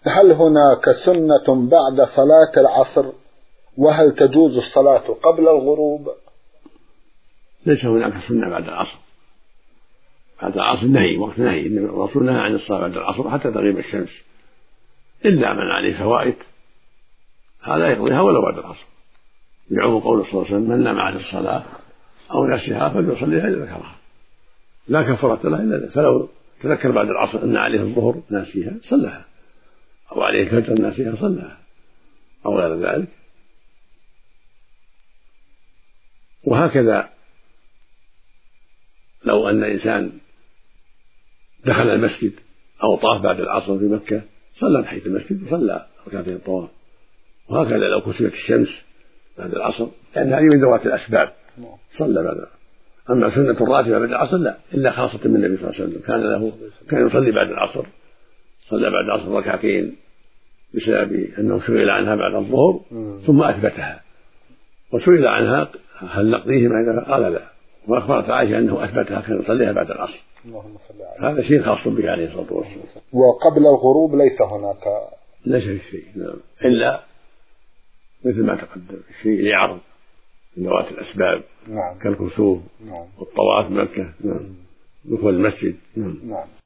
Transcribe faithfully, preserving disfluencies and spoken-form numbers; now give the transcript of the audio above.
هل هناك سنة بعد صلاة العصر؟ وهل تجوز الصلاة قبل الغروب؟ ليس هناك سنة بعد العصر. بعد العصر نهي، وقت نهي، إن الرسول نهى عن الصلاة بعد العصر حتى تغيب الشمس، إلا من عليه فوائد هذا يقضيها ولو بعد العصر، يعم قول صلى الله عليه وسلم: من نام عن الصلاة أو نسيها فليصليها إذا ذكرها، لا كفرت له إلا ذلك. فلو تذكر بعد العصر أن عليه الظهر ناسيها صلىها، أو عليه الفجر ناسيها صلىها، أو غير ذلك. وهكذا لو أن إنسان دخل المسجد أو طاف بعد العصر في مكة صلى تحية المسجد وصلى ركعتين الطواف. وهكذا لو كسفت الشمس بعد العصر، لأن هذه من ذوات الأسباب، صلى بعد. أما سنة الراتبة بعد العصر لا، إلا خاصة من النبي صلى الله عليه وسلم، كان له كان يصلي بعد العصر، صلى بعد العصر ركعتين بسبب أنه سئل عنها بعد الظهر ثم أثبتها، وسئل عنها هل نقضيهما؟ قال لا، وأخبرت عائشة أنه أثبتها كان يصليها بعد العصر. هذا شيء خاص به عليه الصلاة والسلام. وقبل الغروب ليس هناك ليس في شيء، نعم، إلا مثل ما تقدم الشيء لعرض من ذوات الأسباب، نعم، كالكسوف، نعم، والطواف مكة، نعم، دخول المسجد، نعم. نعم.